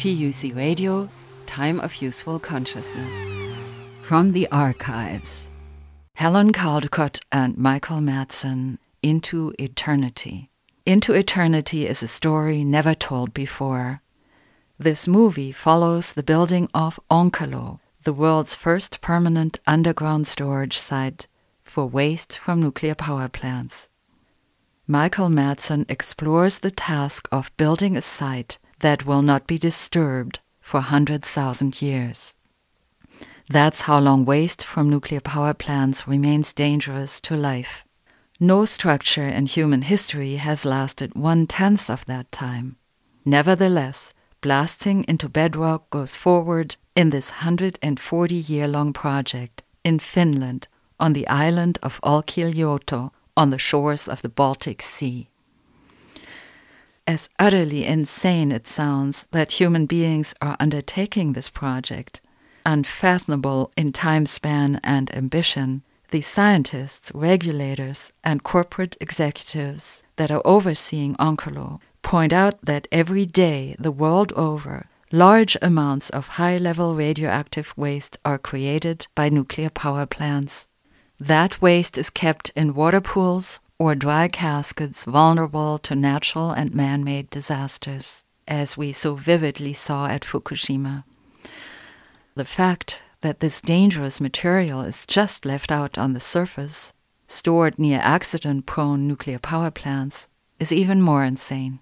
TUC Radio, Time of Useful Consciousness. From the archives. Helen Caldicott and Michael Madsen, Into Eternity. Into Eternity is a story never told before. This movie follows the building of Onkelo, the world's first permanent underground storage site for waste from nuclear power plants. Michael Madsen explores the task of building a site that will not be disturbed for 100,000 years. That's how long waste from nuclear power plants remains dangerous to life. No structure in human history has lasted 1/10 of that time. Nevertheless, blasting into bedrock goes forward in this 140-year-long project in Finland on the island of Olkiluoto on the shores of the Baltic Sea. As utterly insane it sounds that human beings are undertaking this project, unfathomable in time span and ambition, the scientists, regulators, and corporate executives that are overseeing Onkelo point out that every day the world over, large amounts of high-level radioactive waste are created by nuclear power plants. That waste is kept in water pools or dry caskets vulnerable to natural and man-made disasters, as we so vividly saw at Fukushima. The fact that this dangerous material is just left out on the surface, stored near accident-prone nuclear power plants, is even more insane.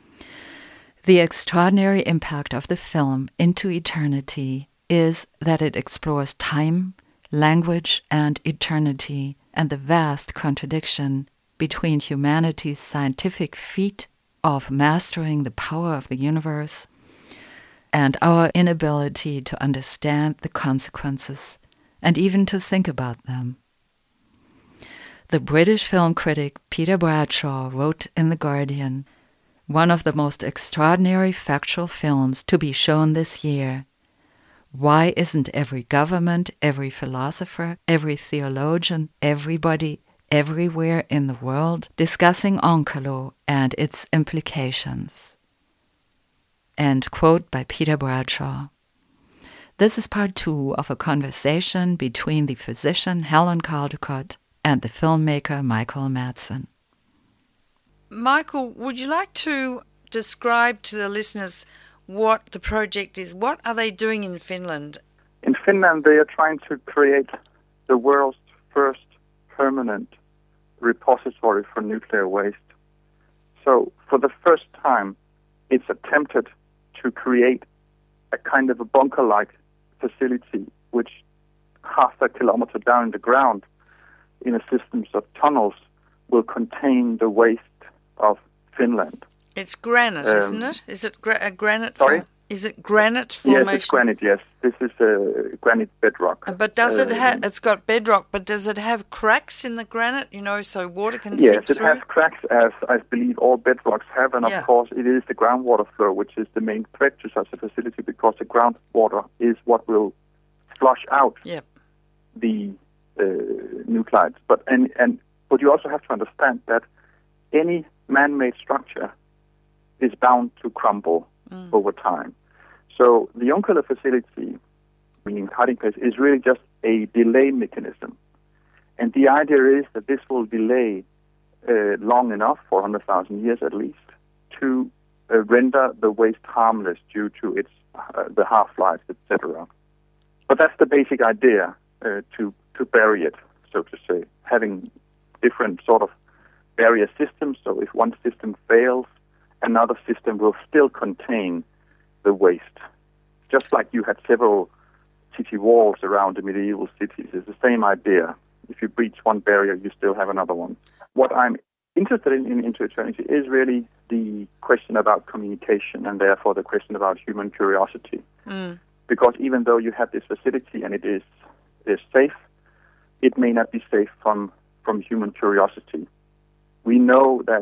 The extraordinary impact of the film Into Eternity is that it explores time, language, and eternity, and the vast contradiction between humanity's scientific feat of mastering the power of the universe and our inability to understand the consequences and even to think about them. The British film critic Peter Bradshaw wrote in The Guardian, one of the most extraordinary factual films to be shown this year. Why isn't every government, every philosopher, every theologian, everybody, everywhere in the world discussing Onkelo and its implications? End quote by Peter Bradshaw. This is part 2 of a conversation between the physician Helen Caldicott and the filmmaker Michael Madsen. Michael, would you like to describe to the listeners what the project is? What are they doing in Finland? In Finland, they are trying to create the world's first permanent repository for nuclear waste. So, for the first time, it's attempted to create a kind of a bunker-like facility, which half a kilometer down in the ground, in a system of tunnels, will contain the waste of Finland. It's granite, isn't it? Is it a granite? Sorry? Is it granite formation? Yes, it's granite, yes. This is granite bedrock. But does it have, it's got bedrock, but does it have cracks in the granite, so water can seep through? Yes, it has cracks, as I believe all bedrocks have, and of course it is the groundwater flow, which is the main threat to such a facility, because the groundwater is what will flush out the nuclides. But you also have to understand that any man-made structure is bound to crumble over time. So the Onkelo facility, meaning hiding place, is really just a delay mechanism. And the idea is that this will delay long enough, for 100,000 years at least, to render the waste harmless due to its the half-life, etc. But that's the basic idea, to bury it, so to say, having different sort of barrier systems. So if one system fails, another system will still contain the waste. Just like you had several city walls around the medieval cities, it's the same idea. If you breach one barrier, you still have another one. What I'm interested in Into Eternity is really the question about communication, and therefore the question about human curiosity. Because even though you have this facility and it is safe, it may not be safe from human curiosity. We know that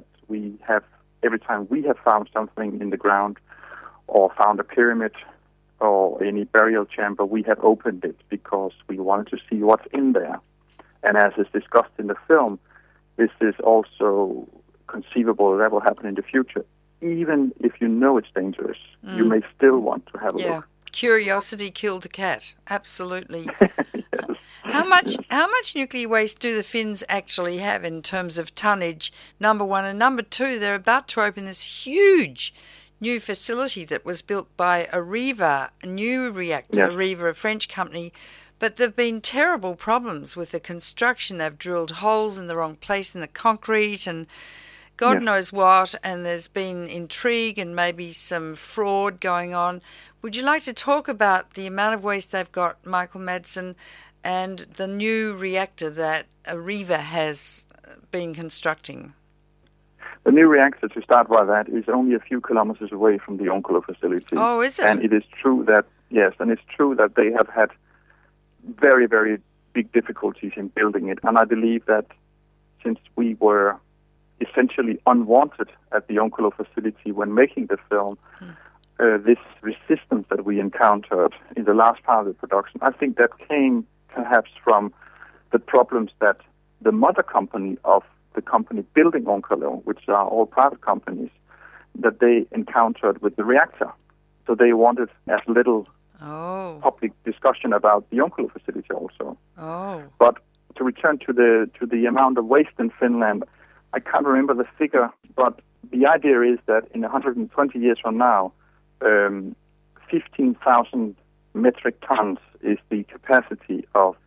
every time we have found something in the ground, or found a pyramid, or any burial chamber, we have opened it because we wanted to see what's in there. And as is discussed in the film, this is also conceivable that will happen in the future. even if you know it's dangerous, you may still want to have a look. Curiosity killed the cat. Absolutely. Yes. How much nuclear waste do the Finns actually have in terms of tonnage, number one? And number two, they're about to open this huge new facility that was built by Areva, a new reactor, Yes. Areva, a French company. But there have been terrible problems with the construction. They've drilled holes in the wrong place in the concrete and God knows what, and there's been intrigue and maybe some fraud going on. Would you like to talk about the amount of waste they've got, Michael Madsen, and the new reactor that Areva has been constructing? The new reactor, to start by that, is only a few kilometers away from the Onkolo facility. Oh, is it? And it is true that, they have had very, very big difficulties in building it. And I believe that since we were essentially unwanted at the Onkolo facility when making the film, this resistance that we encountered in the last part of the production, I think that came perhaps from the problems that the mother company of the company building Onkolo, which are all private companies, that they encountered with the reactor. So they wanted as little public discussion about the Onkolo facility also. But to return to the amount of waste in Finland, I can't remember the figure, but the idea is that in 120 years from now, 15,000 metric tons is the capacity of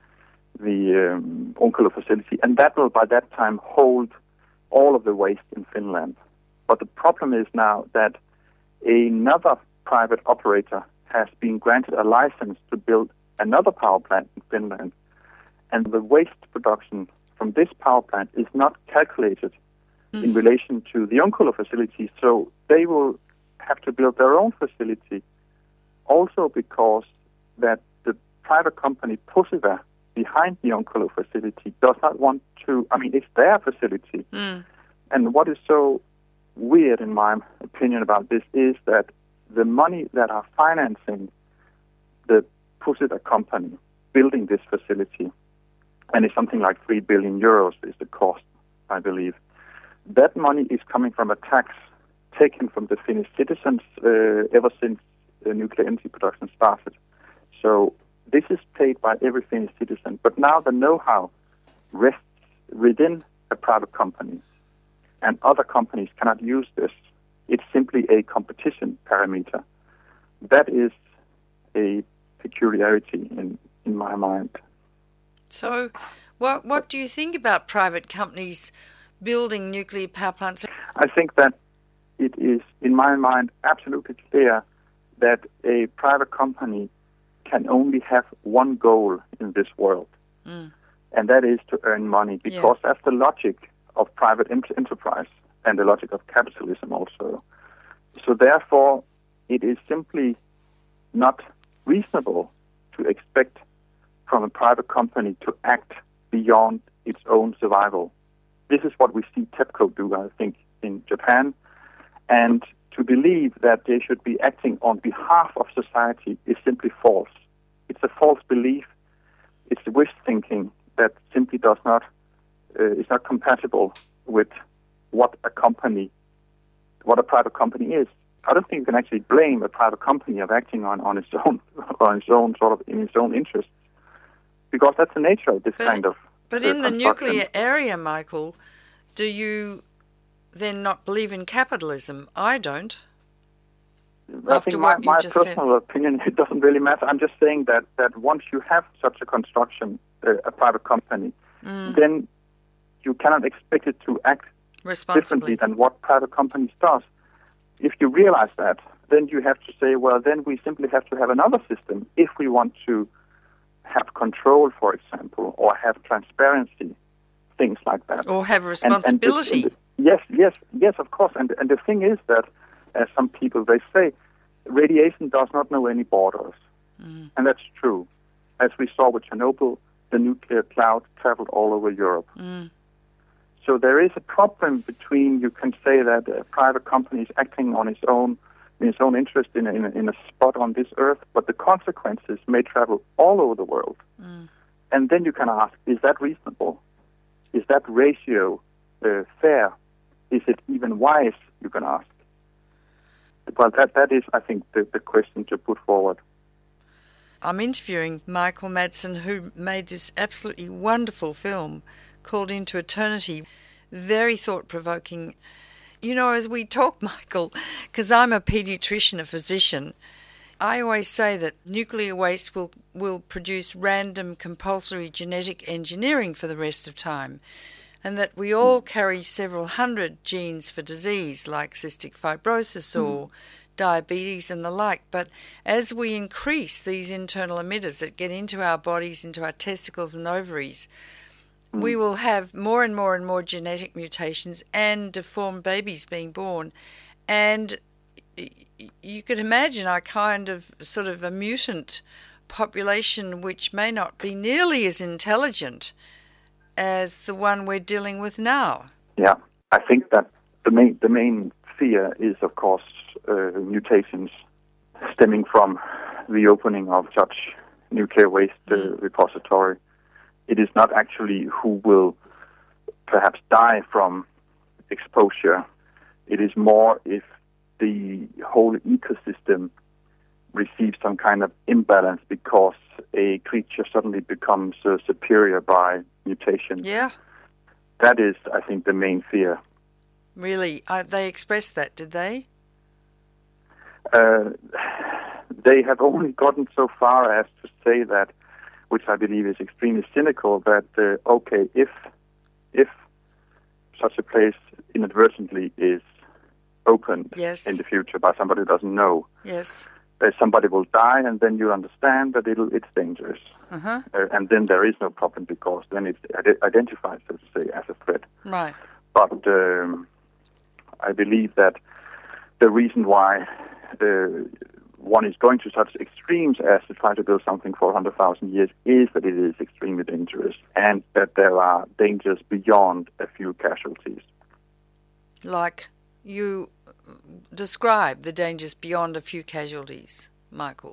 the Onkolo facility, and that will by that time hold all of the waste in Finland. But the problem is now that another private operator has been granted a license to build another power plant in Finland, and the waste production from this power plant is not calculated in relation to the Onkolo facility, so they will have to build their own facility, also because that the private company Posiva behind the Onkolo facility does not want to, it's their facility. And what is so weird in my opinion about this is that the money that are financing the Posiva company building this facility, and it's something like 3 billion euros is the cost, I believe. That money is coming from a tax taken from the Finnish citizens ever since nuclear energy production started. So this is paid by every Finnish citizen. But now the know-how rests within a private company, and other companies cannot use this. It's simply a competition parameter. That is a peculiarity in my mind. So what do you think about private companies building nuclear power plants? I think that it is, in my mind, absolutely clear that a private company can only have one goal in this world, and that is to earn money, because that's the logic of private enterprise and the logic of capitalism also. So therefore, it is simply not reasonable to expect from a private company to act beyond its own survival. This is what we see TEPCO do, I think, in Japan. And to believe that they should be acting on behalf of society is simply false. It's a false belief. It's wish thinking that simply is not compatible with what a private company is. I don't think you can actually blame a private company of acting on its own sort of in its own interests, because that's the nature of this kind of. But in the nuclear area, Michael, do you then not believe in capitalism? I don't. I think my personal opinion, it doesn't really matter. I'm just saying that once you have such a construction, a private company, then you cannot expect it to act differently than what private companies does. If you realize that, then you have to say, well, then we simply have to have another system if we want to have control, for example, or have transparency, things like that. Or have responsibility. Yes, of course. And the thing is that, as some people, they say, radiation does not know any borders. And that's true. As we saw with Chernobyl, the nuclear cloud traveled all over Europe. So there is a problem between, you can say that a private company is acting on its own interest in a spot on this earth, but the consequences may travel all over the world. And then you can ask, is that reasonable? Is that ratio fair? Is it even wise, you can ask? Well, that is, I think, the question to put forward. I'm interviewing Michael Madsen, who made this absolutely wonderful film called Into Eternity. Very thought-provoking. You know, as we talk, Michael, because I'm a paediatrician, a physician, I always say that nuclear waste will produce random compulsory genetic engineering for the rest of time, and that we all carry several hundred genes for disease like cystic fibrosis or diabetes and the like. But as we increase these internal emitters that get into our bodies, into our testicles and ovaries, we will have more and more and more genetic mutations and deformed babies being born. And you could imagine a kind of sort of a mutant population which may not be nearly as intelligent as the one we're dealing with now. Yeah, I think that the main fear is, of course, mutations stemming from the opening of such nuclear waste repository. It is not actually who will perhaps die from exposure. It is more if the whole ecosystem receives some kind of imbalance because a creature suddenly becomes superior by mutation. Yeah. That is, I think, the main fear. Really? They expressed that, did they? They have only gotten so far as to say that, which I believe is extremely cynical, that, if such a place inadvertently is opened in the future by somebody who doesn't know, somebody will die, and then you understand that it's dangerous. And then there is no problem because then it's identified, so to say, as a threat. Right. But I believe that the reason why one is going to such extremes as to try to build something for 100,000 years is that it is extremely dangerous and that there are dangers beyond a few casualties. Like you describe the dangers beyond a few casualties, Michael.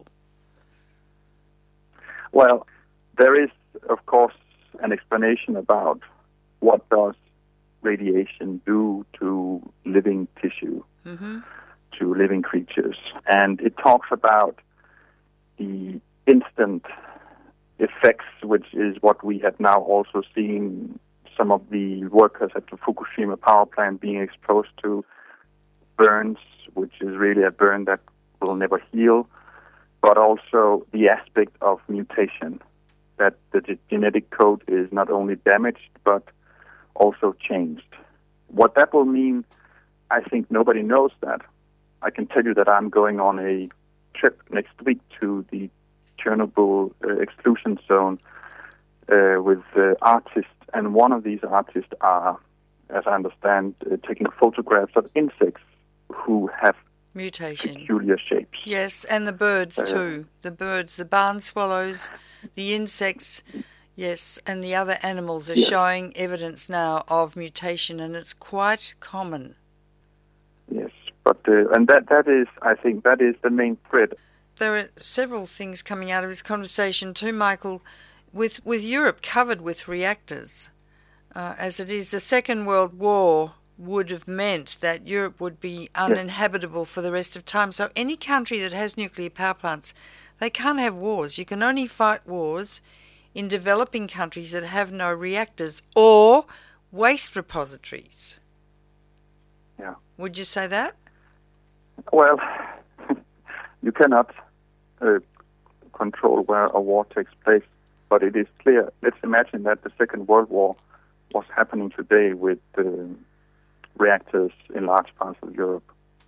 Well, there is, of course, an explanation about what does radiation do to living tissue, to living creatures. And it talks about the instant effects, which is what we have now also seen some of the workers at the Fukushima power plant being exposed to burns, which is really a burn that will never heal, but also the aspect of mutation, that the genetic code is not only damaged, but also changed. What that will mean, I think nobody knows that. I can tell you that I'm going on a trip next week to the Chernobyl exclusion zone with artists, and one of these artists are, as I understand, taking photographs of insects who have mutation, peculiar shapes. Yes, and the birds too. The birds, the barn swallows, the insects, yes, and the other animals are showing evidence now of mutation, and it's quite common. Yes, but and that is, I think, that is the main threat. There are several things coming out of this conversation too, Michael, with Europe covered with reactors. As it is, the Second World War would have meant that Europe would be uninhabitable for the rest of time. So any country that has nuclear power plants, they can't have wars. You can only fight wars in developing countries that have no reactors or waste repositories. Yeah. Would you say that? Well, you cannot control where a war takes place, but it is clear. Let's imagine that the Second World War was happening today with reactors in large parts of Europe.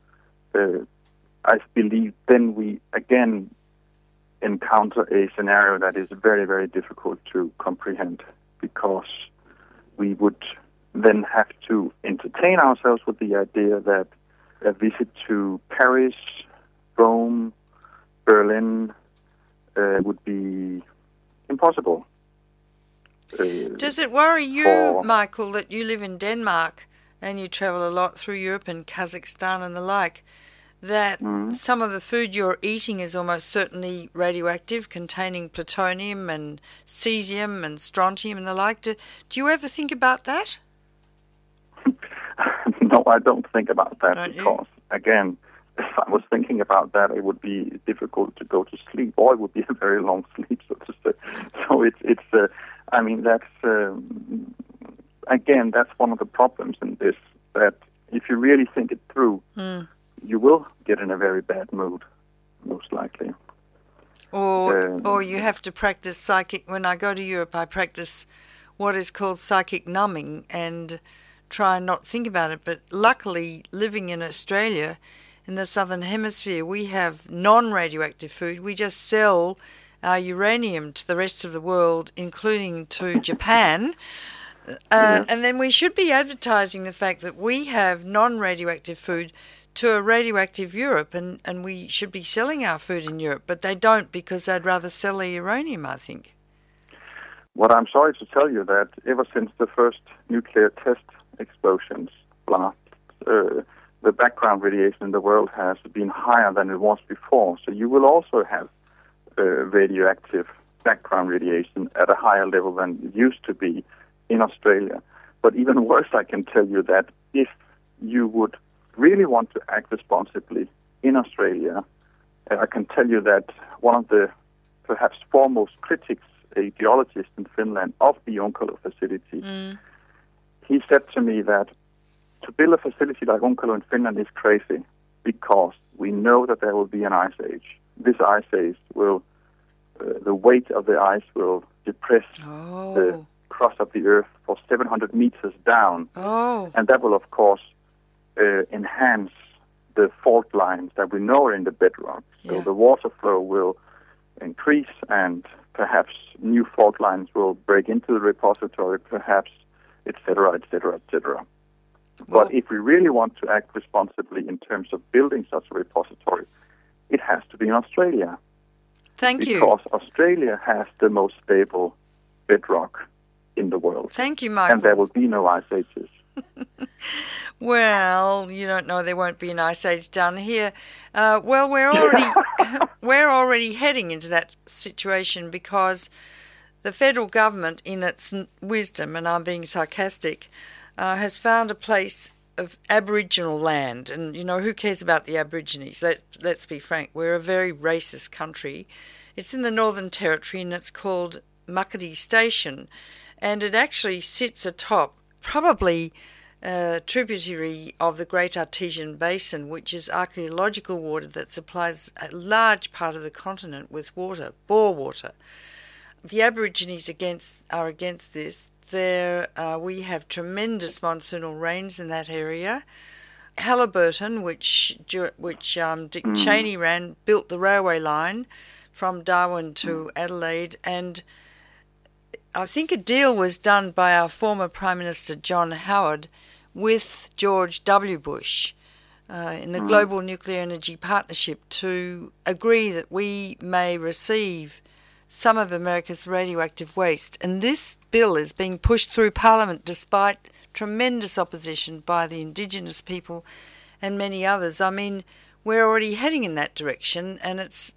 I believe then we again encounter a scenario that is very, very difficult to comprehend, because we would then have to entertain ourselves with the idea that a visit to Paris, Rome, Berlin would be impossible. Does it worry you, Michael, that you live in Denmark and you travel a lot through Europe and Kazakhstan and the like, that some of the food you're eating is almost certainly radioactive, containing plutonium and cesium and strontium and the like? Do you ever think about that? No, I don't think about that, because, again, I was thinking about that, it would be difficult to go to sleep, or it would be a very long sleep, so to say. So I mean, that's again, that's one of the problems in this. That if you really think it through, you will get in a very bad mood, most likely. Or you have to practice psychic. When I go to Europe, I practice what is called psychic numbing and try and not think about it. But luckily, living in Australia, in the Southern Hemisphere, we have non-radioactive food. We just sell our uranium to the rest of the world, including to Japan. And then we should be advertising the fact that we have non-radioactive food to a radioactive Europe, and we should be selling our food in Europe, but they don't because they'd rather sell the uranium, I think. Well, I'm sorry to tell you that ever since the first nuclear test explosions blasts, the background radiation in the world has been higher than it was before. So you will also have radioactive background radiation at a higher level than it used to be in Australia. But even worse, I can tell you that if you would really want to act responsibly in Australia, I can tell you that one of the perhaps foremost critics, a geologist in Finland of the Onkalo facility, he said to me that to build a facility like Onkalo in Finland is crazy because we know that there will be an ice age. This ice age will, the weight of the ice will depress the crust of the earth for 700 meters down. And that will, of course, enhance the fault lines that we know are in the bedrock. So the water flow will increase and perhaps new fault lines will break into the repository, perhaps, etc., etc., etc. But if we really want to act responsibly in terms of building such a repository, it has to be in Australia. Thank you. Because Australia has the most stable bedrock in the world. Thank you, Michael. And there will be no ice ages. Well, you don't know there won't be an ice age down here. Well, we're already heading into that situation because the federal government, in its wisdom, and I'm being sarcastic, has found a place of Aboriginal land. And, you know, who cares about the Aborigines? Let's be frank. We're a very racist country. It's in the Northern Territory and it's called Muckaty Station. And it actually sits atop probably a tributary of the Great Artesian Basin, which is archaeological water that supplies a large part of the continent with water, bore water. The Aborigines are against this. We have tremendous monsoonal rains in that area. Halliburton, which Dick Cheney built the railway line from Darwin to Adelaide, and I think a deal was done by our former Prime Minister John Howard with George W. Bush in the Global Nuclear Energy Partnership to agree that we may receive some of America's radioactive waste. And this bill is being pushed through Parliament despite tremendous opposition by the Indigenous people and many others. I mean, we're already heading in that direction, and it's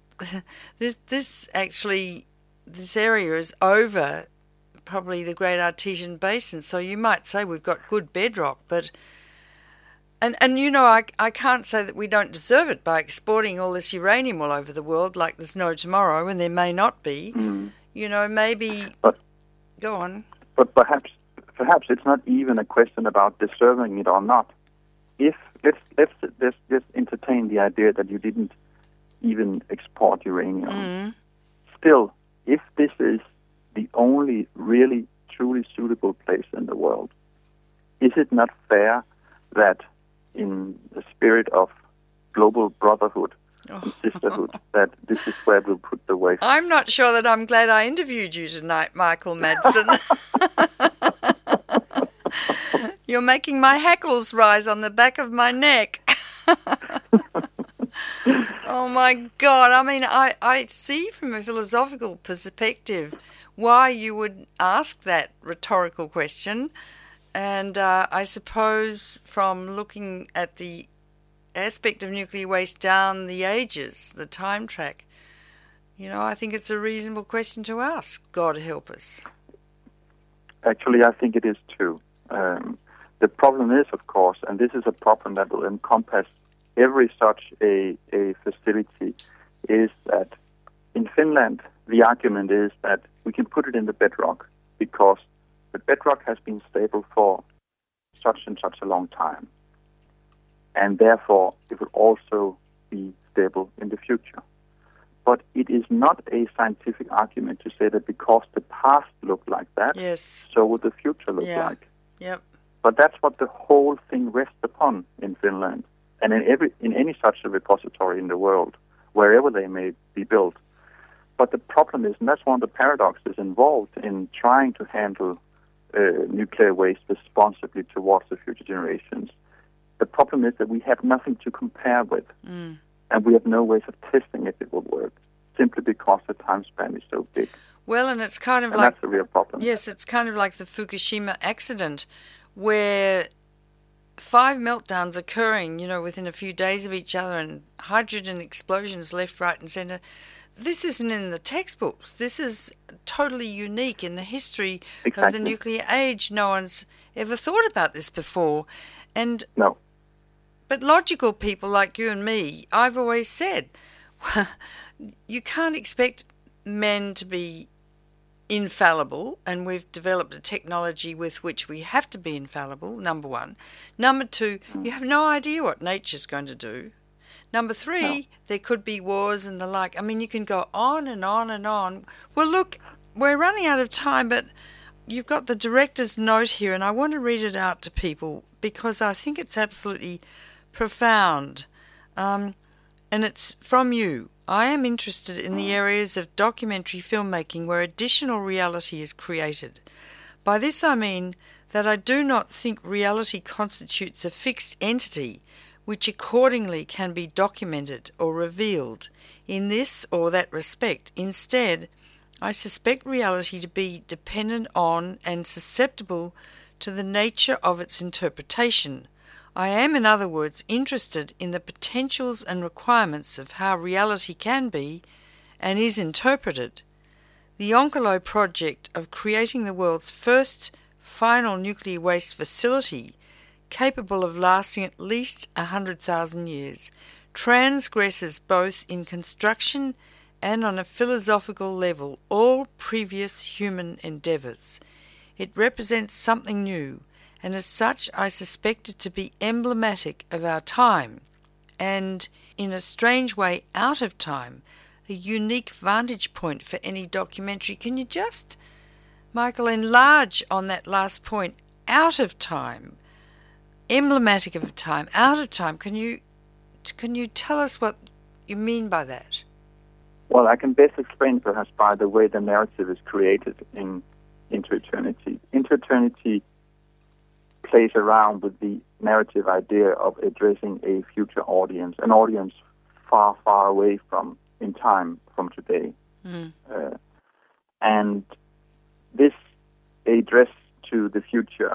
this area is over probably the Great Artesian Basin. So you might say we've got good bedrock, but and you know, I can't say that we don't deserve it by exporting all this uranium all over the world like there's no tomorrow, and there may not be. You know, maybe. But, go on. But perhaps it's not even a question about deserving it or not. If let's just entertain the idea that you didn't even export uranium. Still, if this is the only really truly suitable place in the world, is it not fair that in the spirit of global brotherhood and sisterhood, that this is where we'll put the waste? I'm not sure that I'm glad I interviewed you tonight, Michael Madsen. You're making my hackles rise on the back of my neck. Oh, my God. I mean, I see from a philosophical perspective why you would ask that rhetorical question. And I suppose from looking at the aspect of nuclear waste down the ages, the time track, you know, I think it's a reasonable question to ask. God help us. Actually, I think it is too. The problem is, of course, and this is a problem that will encompass every such a facility is that in Finland, the argument is that we can put it in the bedrock because the bedrock has been stable for such and such a long time. And therefore, it will also be stable in the future. But it is not a scientific argument to say that because the past looked like that, yes, so will the future look like. Yep. But that's what the whole thing rests upon in Finland, and in any such a repository in the world, wherever they may be built. But the problem is, and that's one of the paradoxes involved in trying to handle nuclear waste responsibly towards the future generations. The problem is that we have nothing to compare with, and we have no ways of testing if it will work, simply because the time span is so big. Well, and it's kind of and that's the real problem. Yes, it's kind of like the Fukushima accident, where 5 meltdowns occurring, within a few days of each other, and hydrogen explosions left, right, and centre. This isn't in the textbooks. This is totally unique in the history of the nuclear age. No one's ever thought about this before. And no. But logical people like you and me, I've always said, you can't expect men to be infallible, and we've developed a technology with which we have to be infallible, number one. Number two, you have no idea what nature's going to do. Number three, there could be wars and the like. I mean, you can go on and on and on. Well, look, we're running out of time, but you've got the director's note here, and I want to read it out to people because I think it's absolutely profound. And it's from you. I am interested in the areas of documentary filmmaking where additional reality is created. By this I mean that I do not think reality constitutes a fixed entity which accordingly can be documented or revealed in this or that respect. Instead, I suspect reality to be dependent on and susceptible to the nature of its interpretation. I am, in other words, interested in the potentials and requirements of how reality can be and is interpreted. The Onkelo project of creating the world's first final nuclear waste facility capable of lasting at least 100,000 years, transgresses both in construction and on a philosophical level all previous human endeavours. It represents something new, and as such I suspect it to be emblematic of our time, and, in a strange way, out of time, a unique vantage point for any documentary. Can you just, Michael, enlarge on that last point? Out of time. Emblematic of time, out of time. Can you tell us what you mean by that? Well, I can best explain perhaps by the way the narrative is created in Into Eternity. Into Eternity plays around with the narrative idea of addressing a future audience, an audience far, far away from, in time, from today. And this address to the future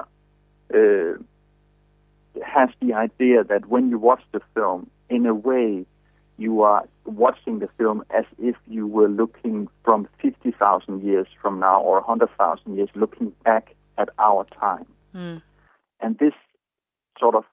has the idea that when you watch the film, in a way, you are watching the film as if you were looking from 50,000 years from now or 100,000 years, looking back at our time. And this sort of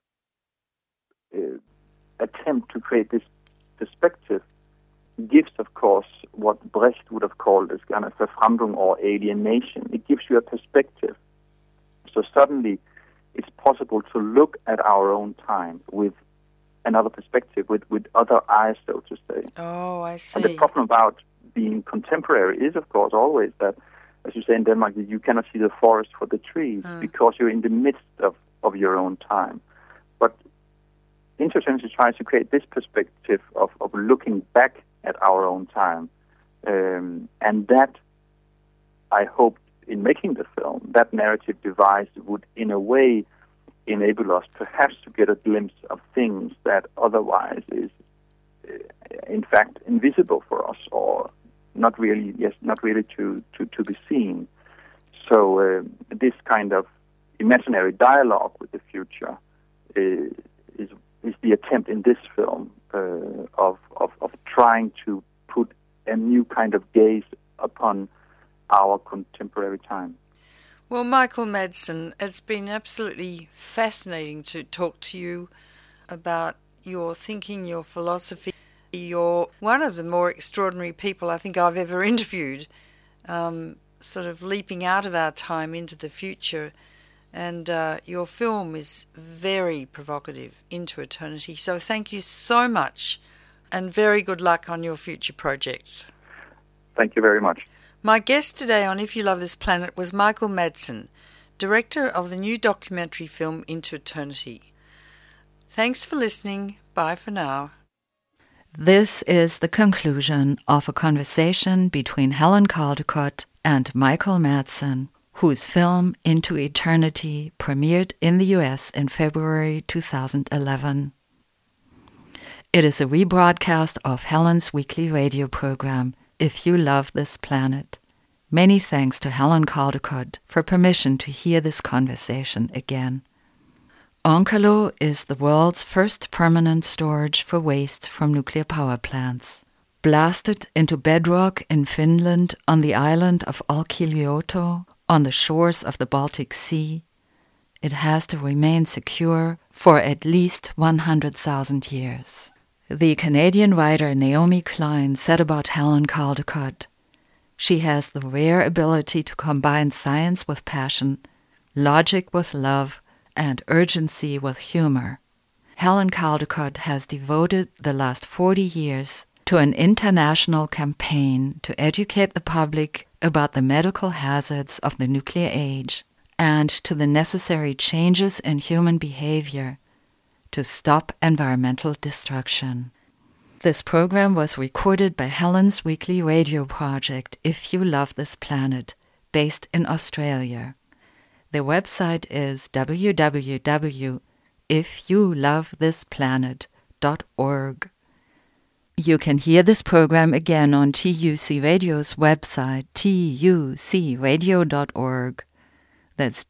attempt to create this perspective gives, of course, what Brecht would have called as kind of Verfremdung or alienation. It gives you a perspective. So suddenly it's possible to look at our own time with another perspective, with other eyes, so to say. Oh, I see. And the problem about being contemporary is, of course, always that, as you say in Denmark, you cannot see the forest for the trees because you're in the midst of your own time. But Into Eternity tries to create this perspective of looking back at our own time. And that, I hope, in making the film, that narrative device would, in a way, enable us perhaps to get a glimpse of things that otherwise is, in fact, invisible for us, or not really to be seen. So this kind of imaginary dialogue with the future is the attempt in this film of trying to put a new kind of gaze upon our contemporary time. Well, Michael Madsen, it's been absolutely fascinating to talk to you about your thinking, your philosophy. You're one of the more extraordinary people I think I've ever interviewed, sort of leaping out of our time into the future. And your film is very provocative, Into Eternity. So thank you so much, and very good luck on your future projects. Thank you very much. My guest today on If You Love This Planet was Michael Madsen, director of the new documentary film Into Eternity. Thanks for listening. Bye for now. This is the conclusion of a conversation between Helen Caldicott and Michael Madsen, whose film Into Eternity premiered in the US in February 2011. It is a rebroadcast of Helen's weekly radio program, If You Love This Planet. Many thanks to Helen Caldicott for permission to hear this conversation again. Onkalo is the world's first permanent storage for waste from nuclear power plants. Blasted into bedrock in Finland on the island of Olkiluoto, on the shores of the Baltic Sea, it has to remain secure for at least 100,000 years. The Canadian writer Naomi Klein said about Helen Caldicott, "She has the rare ability to combine science with passion, logic with love, and urgency with humor. Helen Caldicott has devoted the last 40 years to an international campaign to educate the public about the medical hazards of the nuclear age and to the necessary changes in human behavior to stop environmental destruction." This program was recorded by Helen's weekly radio project, If You Love This Planet, based in Australia. Their website is www.ifyoulovethisplanet.org. You can hear this program again on TUC Radio's website, tucradio.org. That's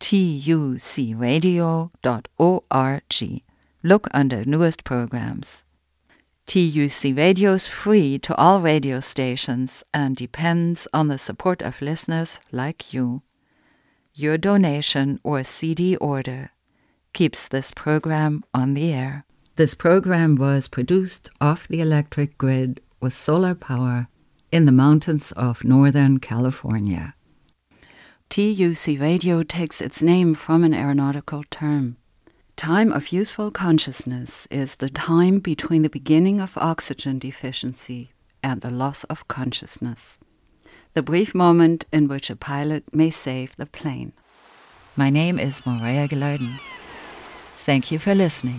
tucradio.org. Look under newest programs. TUC Radio is free to all radio stations and depends on the support of listeners like you. Your donation or CD order keeps this program on the air. This program was produced off the electric grid with solar power in the mountains of Northern California. TUC Radio takes its name from an aeronautical term. Time of useful consciousness is the time between the beginning of oxygen deficiency and the loss of consciousness, the brief moment in which a pilot may save the plane. My name is Moreya Gilardin. Thank you for listening.